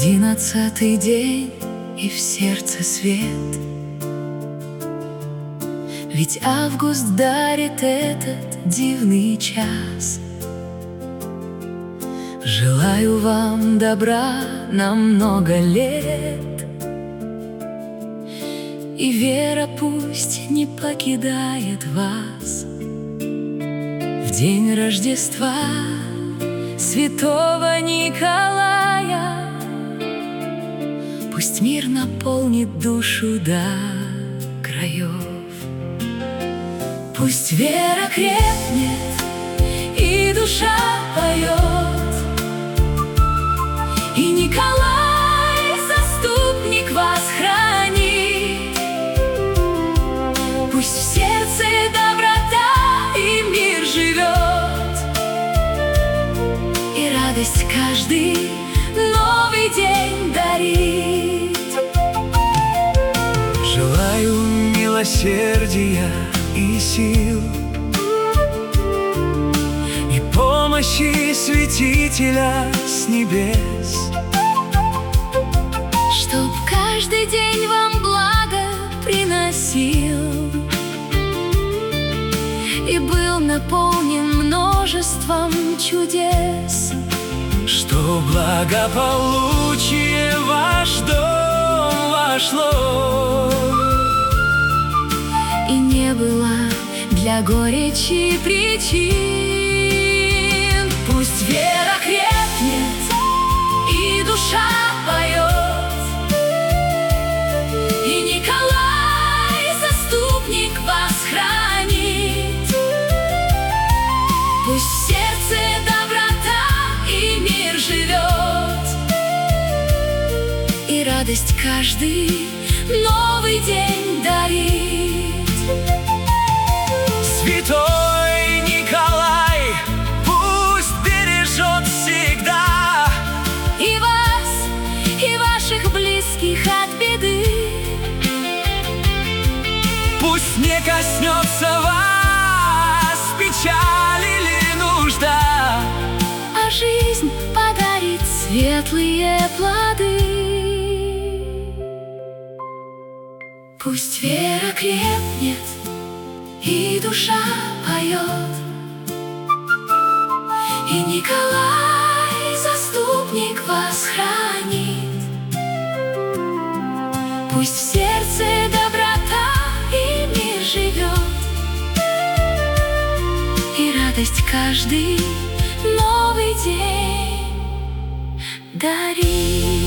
11-й день, и в сердце свет. Ведь август дарит этот дивный час. Желаю вам добра на много лет, и вера пусть не покидает вас. В день Рождества Святого Николая пусть мир наполнит душу до краев. Пусть вера крепнет и душа поет, и Николай, заступник, вас хранит. Пусть в сердце доброта и мир живет, и радость каждый новый день дарит. Желаю милосердия и сил, и помощи святителя с небес, чтоб каждый день вам благо приносил и был наполнен множеством чудес. что благополучие в ваш дом вошло, И не было для горечи причин. Пусть вера крепнет и душа поет, и Николай, заступник, вас хранит. Пусть в сердце доброта и мир живет, и радость каждый новый день дарит. Святой Николай пусть бережет всегда И вас, и ваших близких от беды. пусть не коснется вас печаль или нужда, А жизнь подарит светлые плоды. Пусть вера крепнет и душа поет, и Николай, заступник, вас хранит. Пусть в сердце доброта и мир живет, и радость каждый новый день дарит.